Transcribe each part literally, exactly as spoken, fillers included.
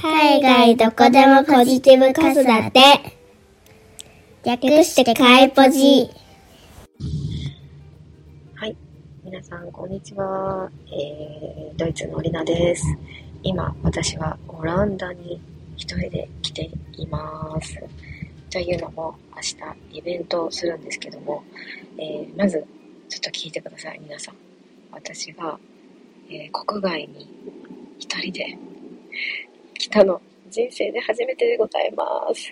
海外どこでもポジティブ子育て。略してカイポジ。 はい、皆さんこんにちは、えー、ドイツのリナです。今私はオランダに一人で来ています。というのも明日イベントをするんですけども、えー、まずちょっと聞いてください皆さん。私が、えー、国外に一人で来たの人生で初めてでございます。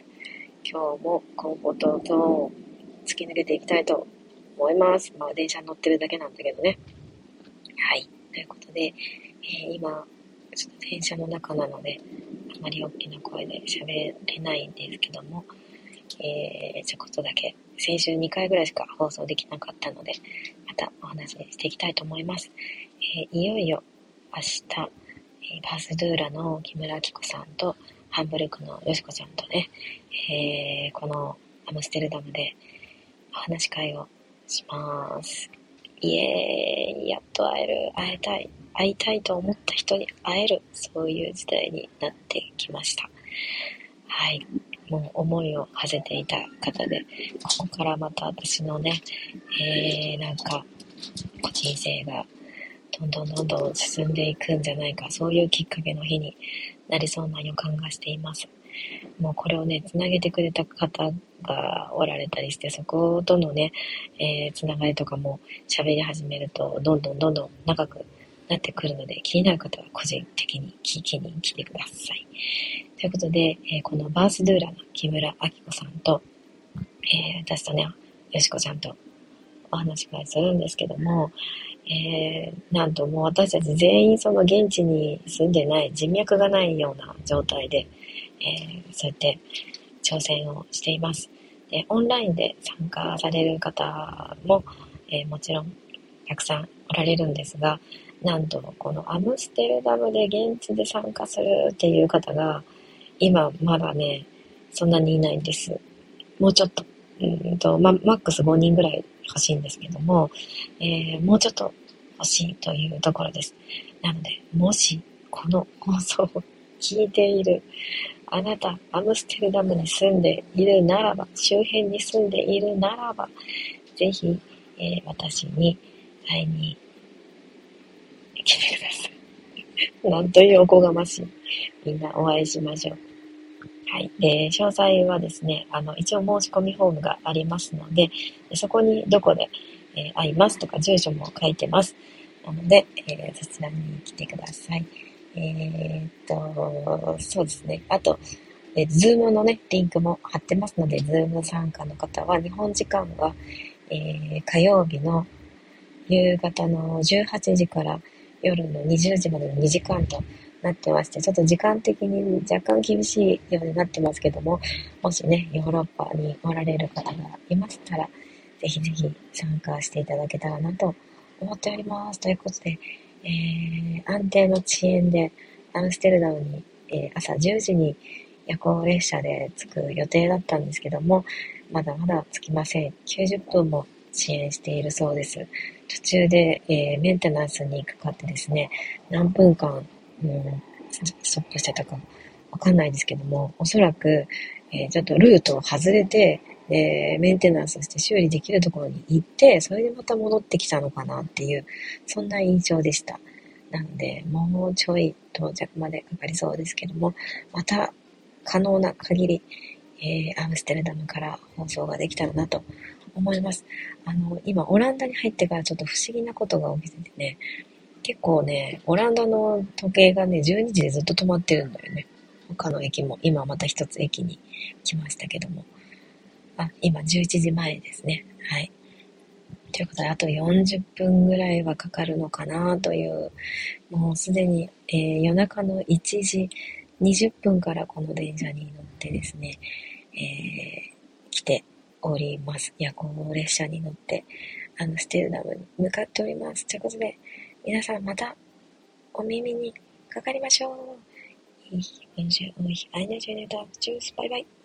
今日もコンフォートゾーンを突き抜けていきたいと思います。まあ電車に乗ってるだけなんだけどね。はい。ということで、えー、今、ちょっと電車の中なので、あまり大きな声で喋れないんですけども、えー、ちょこっとだけ、先週にかいぐらいしか放送できなかったので、またお話ししていきたいと思います。えー、いよいよ明日、えー、バースドゥーラの木村明子さんと、ハンブルクのよしこちゃんとね、えー、このアムステルダムでお話し会をします。イエーイ、やっと会える、会いたい、会いたいと思った人に会える、そういう時代になってきました。はい、もう思いを馳せていた方で、ここからまた私のね、えー、なんか人生がどんどんどんどん進んでいくんじゃないか、そういうきっかけの日になりそうな予感がしています。もうこれをね、つなげてくれた方がおられたりして、そことのね、えー、つながりとかも喋り始めると、どんどんどんどん長くなってくるので、気になる方は個人的に聞きに来てください。ということで、えー、このバースドゥーラの木村明子さんと、えー、私とね、よしこちゃんとお話し会するんですけども、えー、なんともう私たち全員その現地に住んでない人脈がないような状態で、えー、そうやって挑戦をしています。で、オンラインで参加される方も、えー、もちろんたくさんおられるんですが、なんとこのアムステルダムで現地で参加するっていう方が今まだねそんなにいないんです。もうちょっと、うんとま、マックスごにんぐらい欲しいんですけども、えー、もうちょっと欲しいというところです。なので、もしこの放送を聞いているあなた、アムステルダムに住んでいるならば、周辺に住んでいるならば、ぜひ、えー、私に会いに来てください。なんというおこがましい。みんなお会いしましょう。はい。で、詳細はですね、あの、一応申し込みフォームがありますので、そこにどこで、えー、会いますとか住所も書いてます。なので、えー、そちらに来てください。えー、っと、そうですね。あと、えー、ズームのね、リンクも貼ってますので、ズーム参加の方は、日本時間は、えー、火曜日の夕方のじゅうはちじから夜のにじゅうじまでのにじかんとなってまして、ちょっと時間的に若干厳しいようになってますけども、もしね、ヨーロッパにおられる方がいましたら、ぜひぜひ参加していただけたらなと思っております。ということで、えー、安定の遅延でアムステルダムに、えー、朝じゅうじに夜行列車で着く予定だったんですけども、まだまだ着きません。きゅうじゅっぷんも遅延しているそうです。途中で、えー、メンテナンスにかかってですね、何分間、うん、ストップしてたかわかんないですけども、おそらく、えー、ちょっとルートを外れて、えー、メンテナンスして修理できるところに行って、それでまた戻ってきたのかなっていう、そんな印象でした。なので、もうちょい到着までかかりそうですけども、また可能な限り、えー、アムステルダムから放送ができたらなと思います。あの、今、オランダに入ってからちょっと不思議なことが起きててね、結構ね、オランダの時計がね、じゅうにじでずっと止まってるんだよね。他の駅も、今また一つ駅に来ましたけども。あ、今じゅういちじまえですね。はい。ということで、あとよんじゅっぷんぐらいはかかるのかなという、もうすでに、えー、夜中のいちじにじゅっぷんからこの電車に乗ってですね、えー、来ております。夜行列車に乗って、アムステルダムに向かっております。ということで、皆さんまたお耳にかかりましょう。Ich wünsche euch eine schöne Tag. Tschüss, bye bye.